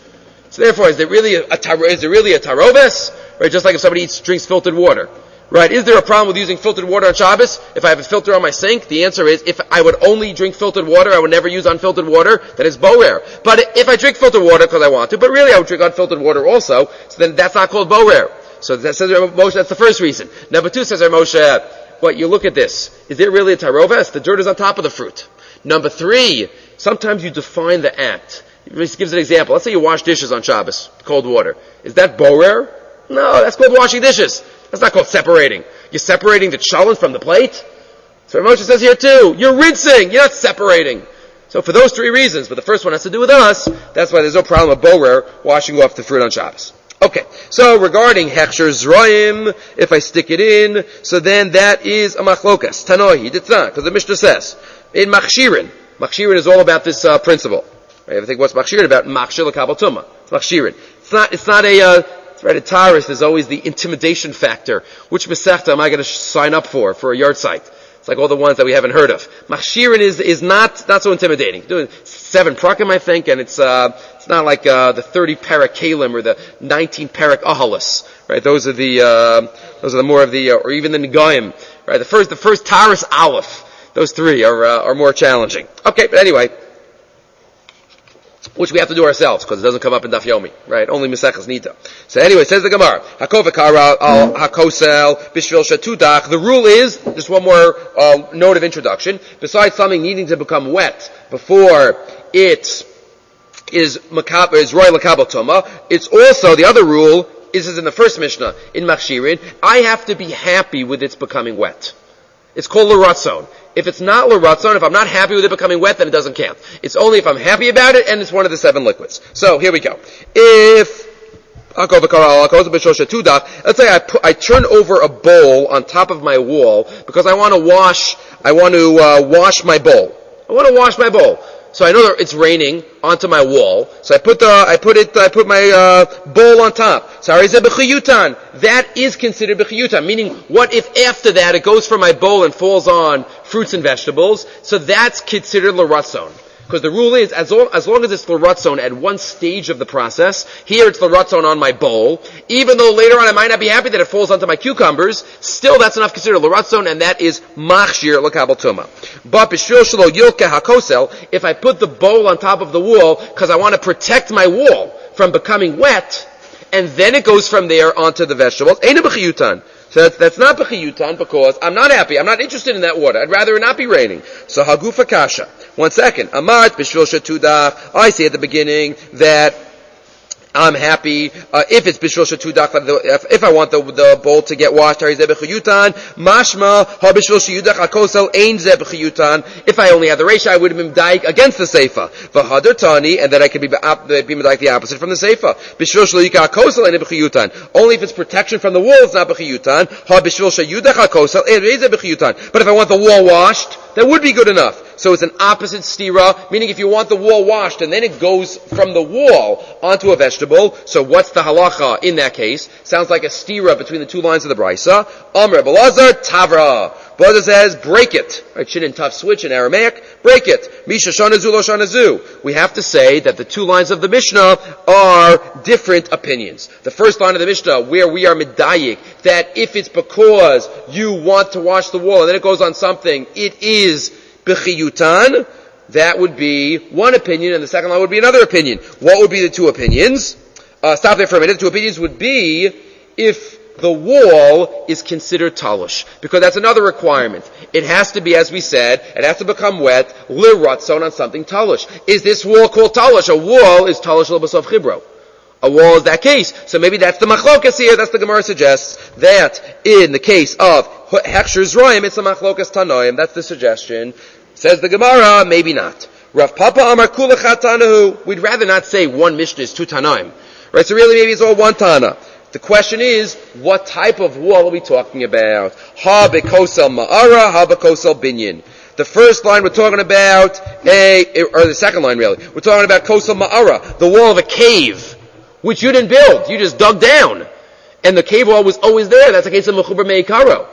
So therefore, is there really a, a tar- is there really a taroves? Right, just like if somebody eats, drinks filtered water. Right, is there a problem with using filtered water on Shabbos? If I have a filter on my sink, the answer is, if I would only drink filtered water, I would never use unfiltered water, then it's borer. But if I drink filtered water because I want to, but really I would drink unfiltered water also, so then that's not called borer. So that says Moshe, that's the first reason. Number two says Moshe, what, you look at this. Is there really a taroves? The dirt is on top of the fruit. Number three, sometimes you define the act. He gives an example. Let's say you wash dishes on Shabbos, cold water. Is that borer? No, that's called washing dishes. That's not called separating. You're separating the chalent from the plate. So Moshe says here too, you're rinsing, you're not separating. So for those three reasons, but the first one has to do with us, that's why there's no problem with borer washing off the fruit on Shabbos. Okay, so regarding hechsher zroim, if I stick it in, so then that is a machlokas. Tanohi, it's not, because the Mishnah says, in machshirin, machshirin is all about this uh, principle. Right? I think what's machshirin about? Machshir l'kabel tumah. It's machshirin. It's not, it's not a, uh, it's right, a taurus, there's always the intimidation factor. Which mesechta am I going to sh- sign up for, for a yard site? It's like all the ones that we haven't heard of. Machshirin is, is not, not so intimidating. Doing seven prakim, I think, and it's, uh, it's not like, uh, the thirty parak kalim or the nineteen parak ahalas. Right? Those are the, uh, those are the more of the, uh, or even the Nigayim. Right? The first, the first taurus aleph. Those three are, uh, are more challenging. Okay, but anyway. Which we have to do ourselves, because it doesn't come up in Daf Yomi, right? Only Mesechus Nita. So anyway, says the Gemara, Hakovakara al Hakosel Bishvil Shatudach. The rule is, just one more uh, note of introduction, besides something needing to become wet before it is makab, is roy lakabel toma, it's also, the other rule, is, is in the first Mishnah, in Machshirin, I have to be happy with its becoming wet. It's called l'ratzon. If it's not l'ratzon, if I'm not happy with it becoming wet, then it doesn't count. It's only if I'm happy about it, and it's one of the seven liquids. So, here we go. If, let's say I, put, I turn over a bowl on top of my wall, because I want to wash, I want to, uh, wash my bowl. I want to wash my bowl. So I know that it's raining onto my wall. So I put the, I put it, I put my, uh, bowl on top. So that is considered b'chiyutan. Meaning, what if after that it goes from my bowl and falls on fruits and vegetables? So that's considered l'ratzon. Because the rule is, as long, as long as it's l'ratzon at one stage of the process, here it's l'ratzon on my bowl, even though later on I might not be happy that it falls onto my cucumbers, still that's enough considered l'ratzon, and that is machshir l'kabel tuma. But b'shvil shelo yilke hakosel, if I put the bowl on top of the wall, because I want to protect my wall from becoming wet, and then it goes from there onto the vegetables, ain't a b'chiyutan. So that's, that's not b'chiyutan, because I'm not happy. I'm not interested in that water. I'd rather it not be raining. So hagufa kasha. One second. Amart b'shvil shetudach. I say at the beginning that I'm happy uh, if it's b'shvil shetudach. If, if I want the, the bowl to get washed, hari zeh b'chiyutan. Mashma ha b'shvil sheyudach hakosel ein zeh b'chiyutan. If I only had the reisha, I would have been daik against the seifa. V'hadar tani, and then I could be be daik the opposite from the seifa. B'shvil sheyudach hakosel ein b'chiyutan. Only if it's protection from the wall, it's not b'chiyutan. Ha b'shvil sheyudach hakosel ein zeh b'chiyutan. But if I want the wall washed, that would be good enough. So it's an opposite stira, meaning if you want the wall washed and then it goes from the wall onto a vegetable, so what's the halacha in that case? Sounds like a stira between the two lines of the brisa. Amr Belazar, Tavra. Belazar says, break it. Right, shin and tough switch in Aramaic, break it. Misha shanazu lo shanazu. We have to say that the two lines of the Mishnah are different opinions. The first line of the Mishnah, where we are medayik, that if it's because you want to wash the wall and then it goes on something, it is b'chiyutan, that would be one opinion, and the second line would be another opinion. What would be the two opinions? Uh, stop there for a minute. The two opinions would be if the wall is considered talush, because that's another requirement. It has to be, as we said, it has to become wet, l'ratzon on something talush. Is this wall called talush? A wall is talush l'basov chibro. A wall is that case. So maybe that's the machlokas here. That's the Gemara suggests that in the case of hechsher zroim, it's a machlokas tanoim. That's the suggestion. Says the Gemara, maybe not. Rav Papa Amar Kulachat Tanahu. We'd rather not say one Mishnah is two Tanaim. Right, so really maybe it's all one Tana. The question is, what type of wall are we talking about? Ha bekosel ma'ara, ha bekosel binyan. The first line we're talking about, a, or the second line really, we're talking about kosel ma'ara, the wall of a cave, which you didn't build, you just dug down. And the cave wall was always there. That's the case of Mechubar Meikaro.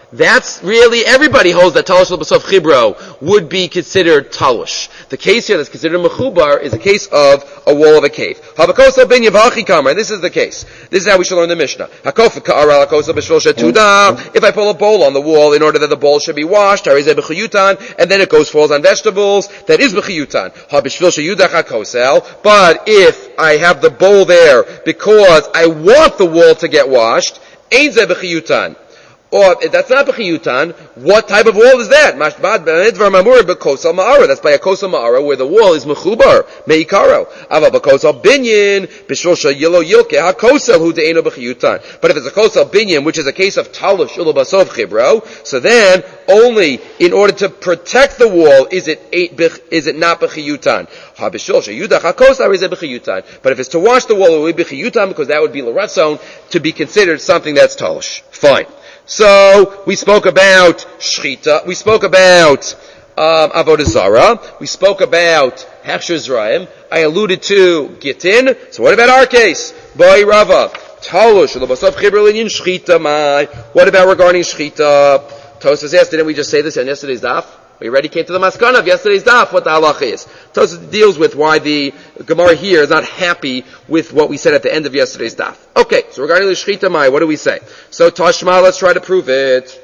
That's really, everybody holds that Talush L'Basov Chibro would be considered Talush. The case here that's considered Mechubar is a case of a wall of a cave. Havakosa bin Yavachi Kamar. This is the case. This is how we should learn the Mishnah. Hakofa Ka'ara Lakosa B'Shvil Shetuda. If I pull a bowl on the wall in order that the bowl should be washed, Harizeh B'Chiyutan, and then it goes, falls on vegetables, that is B'Chiyutan. Ha B'Shvil Sheyudach HaKosel. But if I have the bowl there because I want the wall to get washed, Ein Zeh B'Chiyutan. Or, if that's not b'chiyutan, what type of wall is that? Mashbad b'nidvar mamur b'kosal ma'ara. That's by a kosal ma'ara where the wall is mechubar, me'ikaro. Ava b'kosal binyan, b'shosha yilo yilke, ha-kosal hu de'eno b'chiyutan. But if it's a kosal binyan, which is a case of talush ulubasov chibro, so then, only in order to protect the wall is it is it not b'chiyutan. Ha-b'shosha yudach ha-kosal is it b'chiyutan. But if it's to wash the wall, it would be b'chiyutan because that would be l'ratzon to be considered something that's talush. Fine. So, we spoke about Shchita, we spoke about um, Avodah Zarah, we spoke about Hechsher Zrayim, I alluded to Gittin, so what about our case? Boi Rava, Talush, L'Basov Chibur L'Inyan Shchita Mai, what about regarding Shchita? Tosas asked, didn't we just say this on yesterday's daf? We already came to the maskana of yesterday's daf, what the halacha is. Tosas deals with why the Gemara here is not happy with what we said at the end of yesterday's daf. Okay, so regarding the Shechita Mai, what do we say? So Tashma, let's try to prove it.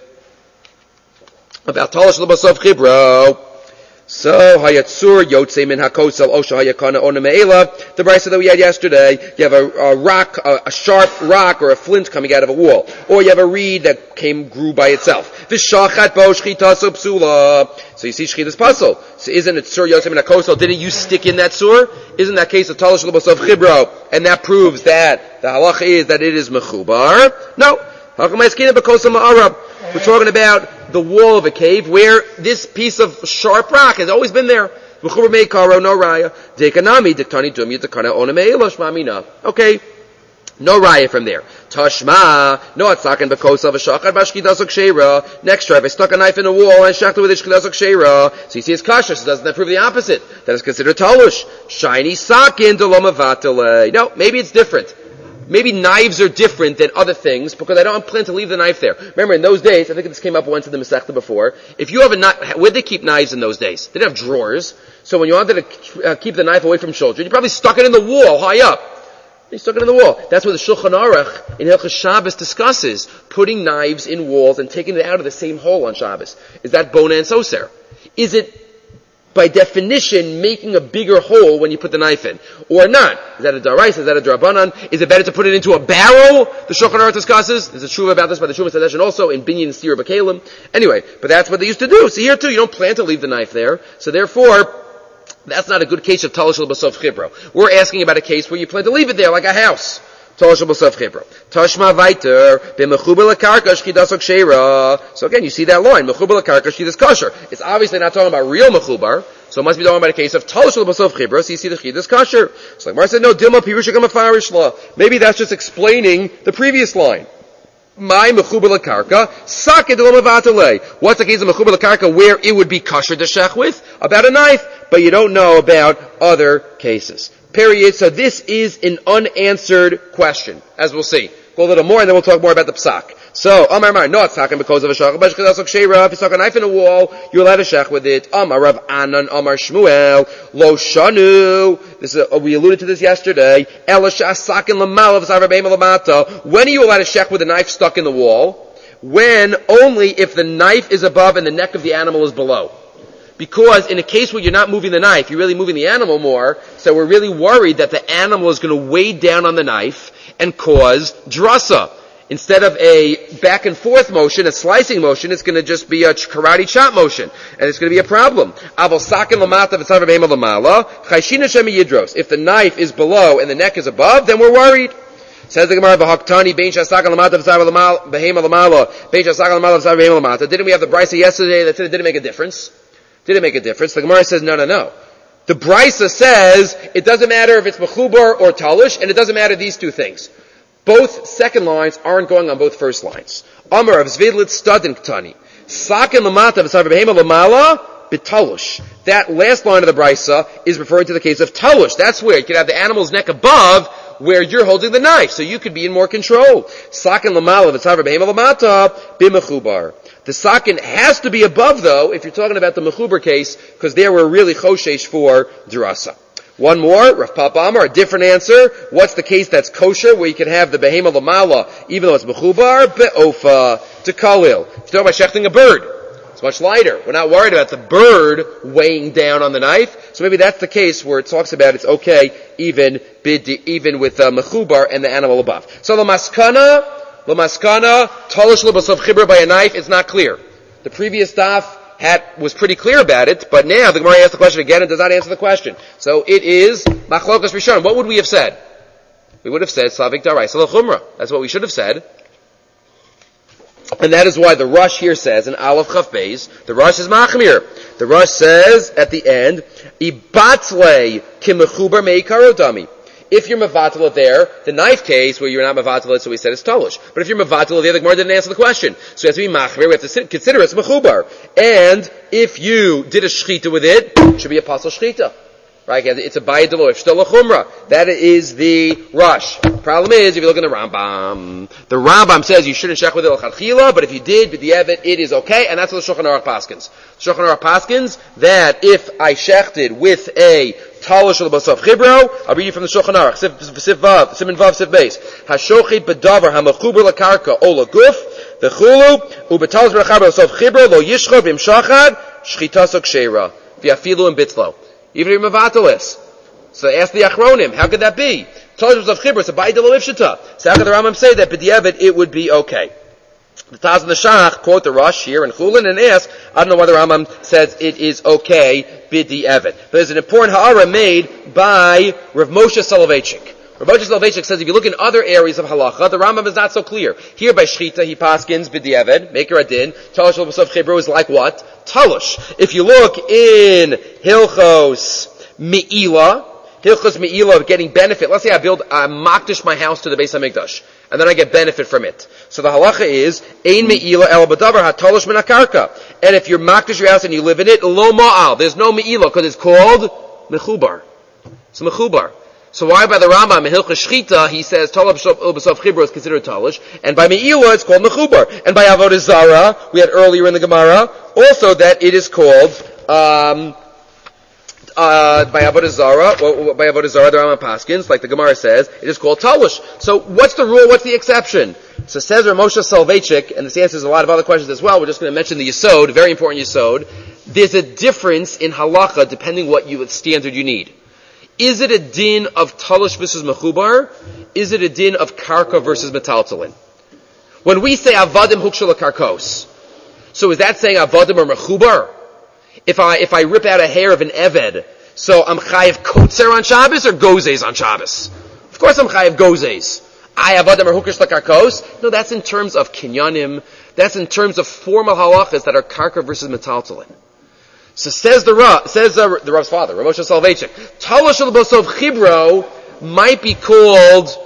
About Talash L'Basov Chibro. So, Hayatsur, Yotze Min HaKosel, Osha Hayakana Ona Me'ela. The brisa that we had yesterday, you have a, a rock, a, a sharp rock or a flint coming out of a wall. Or you have a reed that came, grew by itself. V'shachat bo shchita so psula. So you see shchita's puzzle. So isn't it Sur Yotze Min HaKosel? Didn't you stick in that sur? Isn't that case of Talash L'Basov Chibro? And that proves that the halacha is that it is mechubar? No. We're talking about the wall of a cave where this piece of sharp rock has always been there. Okay. No raya from there. Tashma, no atzaken b'kosav v'shachad b'shkidas kshera. Next try, if I stuck a knife in a wall and shachted with a shkidas kshera, so you see it's kasher, so doesn't that prove the opposite? That is considered talush. Shiny sakin deloma vatele. No, maybe it's different. Maybe knives are different than other things because I don't plan to leave the knife there. Remember, in those days, I think this came up once in the Masechta before. If you have a knife, where'd they keep knives in those days? They didn't have drawers. So when you wanted to uh, keep the knife away from children, you probably stuck it in the wall, high up. You stuck it in the wall. That's what the Shulchan Aruch in Hilchos Shabbos discusses, putting knives in walls and taking it out of the same hole on Shabbos. Is that bona and soser? Is it, by definition, making a bigger hole when you put the knife in? Or not? Is that a daraisa? Is that a drabanan? Is it better to put it into a barrel? The Shulchan Aruch discusses. There's a tshuva about this by the Shuvah Sadeshan also in Binyan Sira B'Kalim. Anyway, but that's what they used to do. So here too, you don't plan to leave the knife there. So therefore, that's not a good case of Talash L'Basov Chibro. We're asking about a case where you plan to leave it there like a house. Talash L'Basov Chibro. Tashma Vaiter, B'Mechubel L'Karka Shchidas Kshera. So again, you see that line, Mechubel L'Karka Shchidas Kasher. It's obviously not talking about real Mechubar, so it must be talking about a case of Talash L'Basov Chibro, so you see the Shchidas Kasher. So like Mar said, no, Dilma Pirushikam Afarish Law. Maybe that's just explaining the previous line. My Mechubel L'Karka, Saked Dilma Vatale. What's the case of Mechubel L'Karka where it would be kasher to shech with? About a knife, but you don't know about other cases. Period. So this is an unanswered question, as we'll see. Go a little more and then we'll talk more about the psak. So, Amar Mar, no atzaken because of a shach, but if you stuck a knife in a wall, you're allowed to shech with it. Amar Rav Anan, Amar Shmuel, Lo Shanu. This is, uh, we alluded to this yesterday. Ela sha'asaken l'mal of zavar be'em l'mata. When are you allowed to shech with a knife stuck in the wall? When only if the knife is above and the neck of the animal is below. Because in a case where you're not moving the knife, you're really moving the animal more, so we're really worried that the animal is going to weigh down on the knife and cause drasa. Instead of a back and forth motion, a slicing motion, it's going to just be a karate chop motion. And it's going to be a problem. If the knife is below and the neck is above, then we're worried. Says the Gemara, didn't we have the brisa yesterday that said it didn't make a difference? Did it make a difference? The Gemara says, no, no, no. The Brisa says, it doesn't matter if it's Mechubar or Talush, and it doesn't matter these two things. Both second lines aren't going on both first lines. Amar of Zvidlit Stadin Ktani. Sakin Lamata V'Sar Behema Lamala B'Talush. That last line of the Brisa is referring to the case of Talush. That's where you could have the animal's neck above where you're holding the knife, so you could be in more control. Sakin Lamala V'Sar Behema Lamata B'Mechubar. The sakin has to be above, though, if you're talking about the mechuber case, because there we're really choshesh for drasa. One more, Rav Papa Amar, a different answer. What's the case that's kosher, where you can have the behema lamala, even though it's mechubar, be'ofa, to kalil. If you're talking about shechting a bird, it's much lighter. We're not worried about the bird weighing down on the knife. So maybe that's the case where it talks about it's okay, even, even with uh, mechubar and the animal above. So the maskana, Lamaskana, talish l'basav chibra by a knife, it's not clear. The previous daf had, was pretty clear about it, but now the Gemara asks the question again and does not answer the question. So it is machlokas rishon. What would we have said? We would have said slavik daraisa l'chumra. That's what we should have said. And that is why the Rush here says, in Aleph Chaf Beis, the Rush is machmir. The Rush says at the end, ibatle kimechubar meikaro dami. If you're mevatel there, the knife case where you're not mevatel, so we said it's tolush. But if you're mevatel there, the Gemara didn't answer the question. So it has to be machmir, we have to consider it's mechubar. And if you did a shchita with it, it should be a pasal shchita. Right? It's a bayit delo, if shtel chumra. That is the Rush. Problem is, if you look in the Rambam, the Rambam says you shouldn't shech with it l'chadchila, but if you did, b'di'evet, it is okay, and that's what the Shulchan Aruch paskins. Shulchan Aruch paskins, that if I shechted with a talish l'basav chibro, I'll read you from the Shulchan Aruch, Sif Vav, Simin Vav, Sif Beis. Hashochit b'davar ha'mechuber l'karka o l'guf, v'chulu, u'b'talish b'chaber l'basav chibro, lo yishchov imshachad, shchitaso kshera, v'yafilu and bitzlo. Even if you're mevatelis. So ask the Achronim, how could that be? Talish of Chibra, it's a ba'idel olivshita. So how could the Rambam say that b'di'evet it would be okay? The Taz and the Shach quote the Rush here in Chulin and ask, I don't know why the Rambam says it is okay b'di'evet. But there's an important ha'ara made by Rav Moshe Soloveitchik. Rav Moshe Soloveitchik says if you look in other areas of halacha, the Rambam is not so clear. Here by Shchita, he paskins b'di'evet, maker adin, Talish of Chibra is like what? Talush. If you look in Hilchos Me'ila, Hilchos Me'ila of getting benefit, let's say I build, I makdish my house to the Beis HaMikdash, and then I get benefit from it. So the halacha is, Ein Me'ila el b'davar ha-talush min ha-karka. And if you're makdish your house and you live in it, lo ma'al, there's no Me'ila, because it's called Mechubar. It's Mechubar. So why by the Rambam in Hilchos Shchita he says Tolav B'Sav Chibra is considered Talish, and by Me'ila it's called Mechubar, and by Avodah Zarah we had earlier in the Gemara also that it is called um, uh, by Avodah Zarah, or, or by Avodah Zarah the Rambam Paskins, like the Gemara says, it is called Talish. So what's the rule? What's the exception? So says Rav Moshe Soloveitchik, and this answers a lot of other questions as well. We're just going to mention the Yesod, very important Yesod. There's a difference in halacha depending what you standard you need. Is it a din of talish versus mechubar? Is it a din of karka versus metaltalin? When we say avadim hukshel karkos, so is that saying avadim or mechubar? If I if I rip out a hair of an eved, so I'm chayiv kotzer on Shabbos or gozes on Shabbos? Of course I'm chayiv gozes. I avadim or hukshel karkos? No, that's in terms of kinyanim. That's in terms of formal halachas that are karka versus metaltalin. So says the Rav, says uh, the Rav's father, Rav Moshe Soloveitchik, Talish al-Bosov Chibro might be called,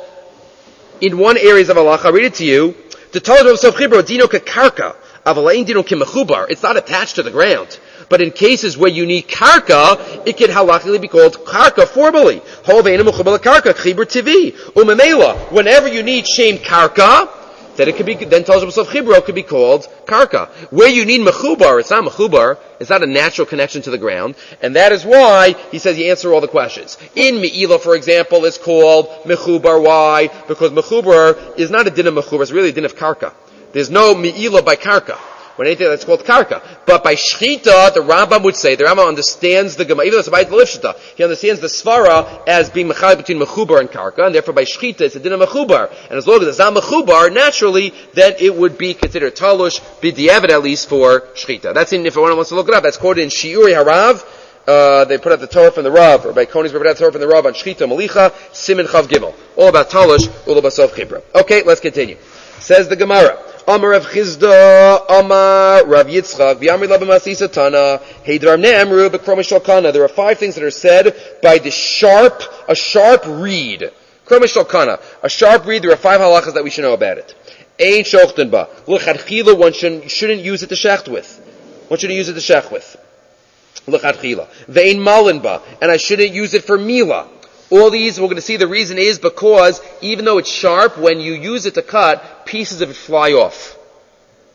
in one area of halacha, I'll read it to you, the Talish al-Bosov Chibro, dino kekarka, avalein dino kemechubar, it's not attached to the ground. But in cases where you need karka, it can halachically be called karka formally. Hoveina mechubar karka, chibur tivi, umemela, whenever you need shem karka, then it could be, then Talish al-Bosov Chibro could be called karka. Where you need mechubar, it's not mechubar, it's not a natural connection to the ground, and that is why he says you answer all the questions. In Me'ila, for example, it's called mechubar. Why? Because mechubar is not a din of mechubar, it's really a din of karka. There's no Me'ila by karka. When anything that's called karka. But by shchita, the Rambam would say, the Rambam understands the Gemara, even though it's a bayit l'lifshita, he understands the svara as being mechal between mechubar and karka, and therefore by shchita it's a din of mechubar. And as long as it's not mechubar, naturally, then it would be considered talush, b'di'evet at least for shchita. That's in, if anyone wants to look it up, that's quoted in Shiuri Harav, uh, they put out the Torah from the Rav, or by Koni's put out the Torah from the Rav on shchita malicha, simin chav gimel. All about talush, ula basov chibra. Okay, let's continue. Says the Gemara, Amar Rav Chizda, Amar Rav Yitzchak, V'amri la b'masisa tana, Heidram ne'emru b'kromi shalkana. There are five things that are said by the sharp, a sharp reed. Kromi shalkana, a sharp reed, there are five halachas that we should know about it. Ein shochten ba. L'chadchila, one shouldn't, shouldn't use it to shecht with. One shouldn't use it to shecht with. L'chadchila. Ve'ein malin ba, and I shouldn't use it for mila. All these, we're going to see the reason is because even though it's sharp, when you use it to cut, pieces of it fly off.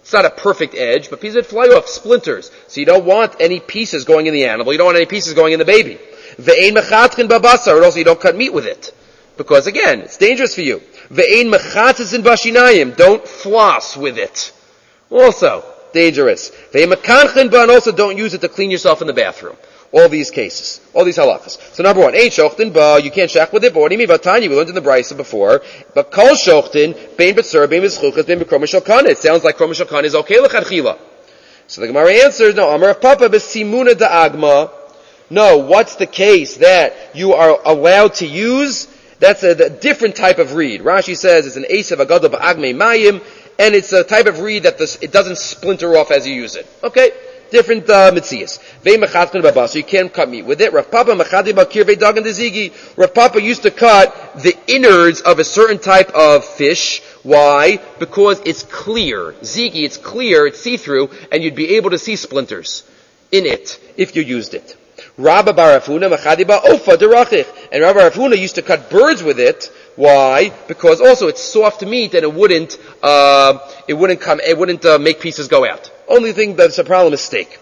It's not a perfect edge, but pieces that fly off, splinters. So you don't want any pieces going in the animal. You don't want any pieces going in the baby. Ve'ein mechatkin babasar, and also you don't cut meat with it. Because again, it's dangerous for you. Ve'ein mechatzin bashinayim, don't floss with it. Also, dangerous. Ve'ein mekanchin ba, and also don't use it to clean yourself in the bathroom. All these cases. All these halachas. So number one, ain't shochtin ba, you can't shach with it, but what do you mean? Vatanya, we learned in the Brisa before, but kol shochtin, bein betzur, bein bezchuchas, bein bekrom shulkan. It sounds like krom shulkan is okay l'chadchila. So the Gemara answers, no, Amar Papa besimuna da'agma. No, what's the case that you are allowed to use? That's a, a different type of reed. Rashi says it's an esav agadol ba'agmei mayim, and it's a type of reed that this, it doesn't splinter off as you use it. Okay? Different uh, mitzias. So you can't cut meat with it. Rav Papa Rav Papa used to cut the innards of a certain type of fish. Why? Because it's clear. Zigi, it's clear, it's see-through, and you'd be able to see splinters in it if you used it. Rabba Barafuna Machadiba Ofa Derachich. And Rabba Barafuna used to cut birds with it. Why? Because also it's soft meat and it wouldn't, uh, it wouldn't come, it wouldn't uh, make pieces go out. Only thing that's a problem is steak.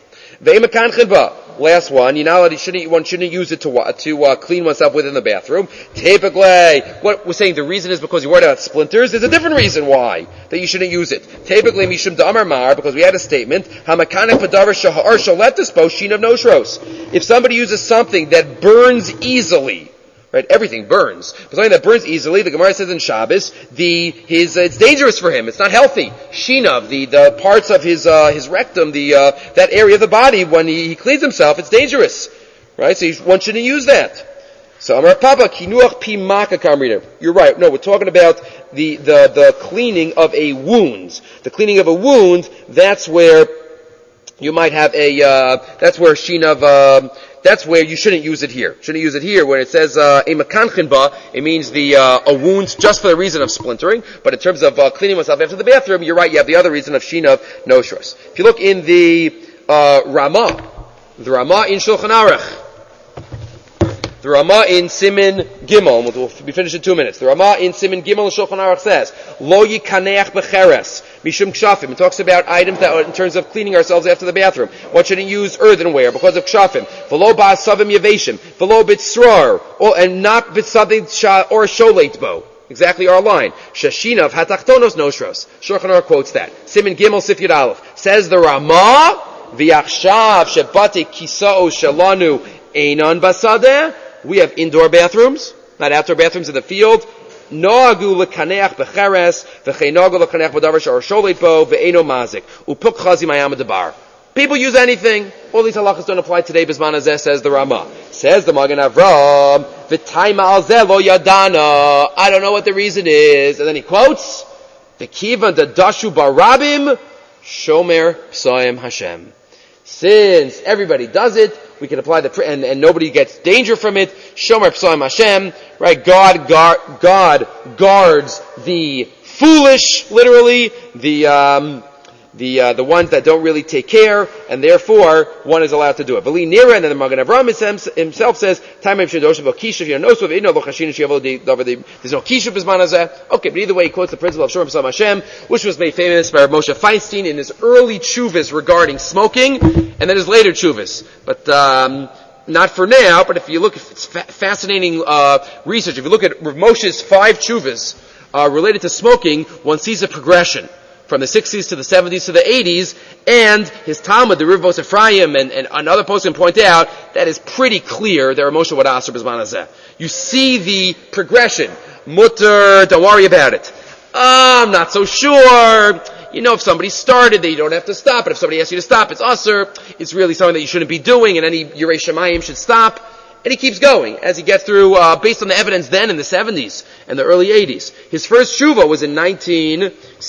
Last one, you know, you shouldn't, one shouldn't use it to to uh, clean oneself with in the bathroom. Typically, what we're saying, the reason is because you're worried about splinters. There's a different reason why that you shouldn't use it. Typically, mishum da'amar mar, because we had a statement, hamakanik padavar shahar shaletispo shin of noshros. If somebody uses something that burns easily, right? Everything burns. But something that burns easily, the Gemara says in Shabbos, the, his, uh, it's dangerous for him. It's not healthy. Shinav, the, the parts of his, uh, his rectum, the, uh, that area of the body, when he, he cleans himself, it's dangerous. Right? So you, one shouldn't use that. So, Amar Papa, kinuach pi maka kamrina. You're right. No, we're talking about the, the, the cleaning of a wound. The cleaning of a wound, that's where you might have a, uh, that's where Shinav, uh, that's where you shouldn't use it here. Shouldn't use it here. When it says uh, a mekanchin ba, it means the uh, a wound just for the reason of splintering. But in terms of uh, cleaning oneself after the bathroom, you're right. You have the other reason of shinav no shores. If you look in the uh, Ramah, the Ramah in Shulchan Aruch, the Ramah in Siman Gimel, we'll be finished in two minutes. The Ramah in Siman Gimel and Shulchan Aruch says, Lo yikaneach becheres, mishum kshafim. It talks about items that are in terms of cleaning ourselves after the bathroom. One shouldn't use earthenware because of kshafim. V'lo ba'asavim yaveshim. V'lo bitzrar. And not bitzavim or sholeit bo. Exactly our line. Shashinav hatachtonos noshros. Shulchan Aruch quotes that. Siman Gimel Sif Yud Aleph. Says the Ramah, v'yachshav shebate kisa'o shalanu einon basadeh. We have indoor bathrooms, not outdoor bathrooms in the field. Noagu lekaneach becheres, v'cheinogu lekaneach b'davar shor sholeit bo, ve'eno mazik, upuk chazi mayam debar. People use anything. All these halachas don't apply today. Bisman hazeh, says the Ramah. Says the Magen Avram, v'taima al zeh lo yadana. I don't know what the reason is. And then he quotes, v'kivan dadashu barabim, shomer psoim Hashem. Since everybody does it, we can apply the, and, and nobody gets danger from it. Shomer psoim Hashem, right? God, guard, God guards the foolish, literally, the, um, the, uh, the ones that don't really take care, and therefore, one is allowed to do it. V'li nira, and then the Magen Avram himself says, Taimim shedoshim v'kishav yanosu v'ino v'chashin sheyavo davar. There's no kishav b'zman hazeh. Okay, but either way, he quotes the principle of Shomer psoim Hashem, which was made famous by Moshe Feinstein in his early tshuvas regarding smoking, and then his later tshuvas. But, um, not for now, but if you look, it's fa- fascinating, uh, research. If you look at Rav Moshe's five tshuvas, uh, related to smoking, one sees a progression. From the sixties to the seventies to the eighties, and his Talmud, the Rivos Ephraim, and, and another post can point out, that is pretty clear that Rav Moshe would aser b'zman hazeh. You see the progression. Mutter, don't worry about it. I'm not so sure. You know, if somebody started, they don't have to stop. But if somebody asks you to stop, it's aser. It's really something that you shouldn't be doing, and any Yirei Shamayim should stop. And he keeps going as he gets through, uh, based on the evidence then in the seventies and the early eighties. His first tshuva was in nineteen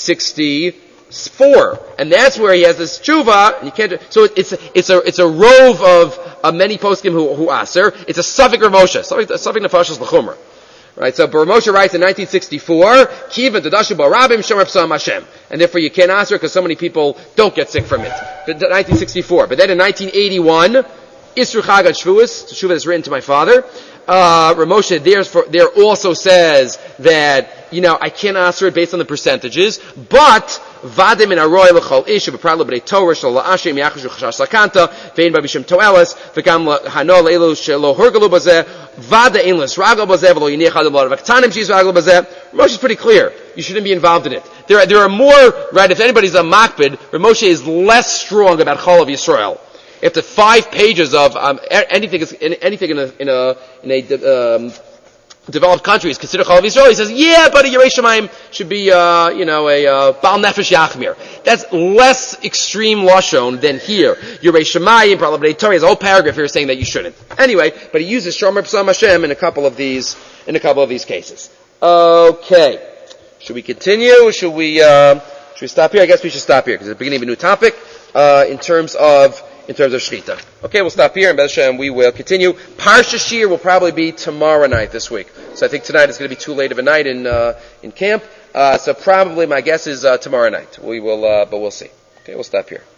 sixty-four. And that's where he has this tshuva, and you can't, so it's, it's a, it's a rove of, uh, many poskim who, who aser. It's a Safik Rav Moshe, Safik Nefashos L'chumra. Right, so Rav Moshe writes in nineteen sixty-four, Kiva Dadashu Barabim Shomer psoim Hashem. And therefore you can't aser because so many people don't get sick from it. nineteen sixty-four. But then in nineteen eighty-one, Isru Chag Shvuas, the Shuvah that's written to my father. Uh, Rav Moshe there, for, there also says that, you know, I can't answer it based on the percentages, but vadim in aroy lechol ish bepralo b'nei Torah shel la'ashim yachashu chashar sakanta vein babishim toelas v'gam hano leilu shelo hurgalu bazeh vada inless ragal bazeh v'lo yinich adam lot of aktanim she's ragal bazeh. Moshe is pretty clear. You shouldn't be involved in it. There are, there are more, right, if anybody's a makbid, Moshe is less strong about Chol of Yisrael. If the five pages of um, anything is anything in a in a in a um, developed country is considered Chol of Yisrael, he says, yeah, but a Yerei Shamayim should be, uh, you know, a uh, Baal Nefesh Yachmir. That's less extreme lashon than here. Yerei Shamayim, probably Torah, has a whole paragraph here saying that you shouldn't. Anyway, but he uses Shomer B'Sam Hashem in a couple of these in a couple of these cases. Okay. Should we continue? Should we, uh, should we stop here? I guess we should stop here because it's the beginning of a new topic, uh, in terms of, in terms of Shechita. Okay, we'll stop here and B'ez Hashem we will continue. Parsha Shir will probably be tomorrow night this week. So I think tonight is going to be too late of a night in, uh, in camp. Uh, so probably my guess is, uh, tomorrow night. We will, uh, but we'll see. Okay, we'll stop here.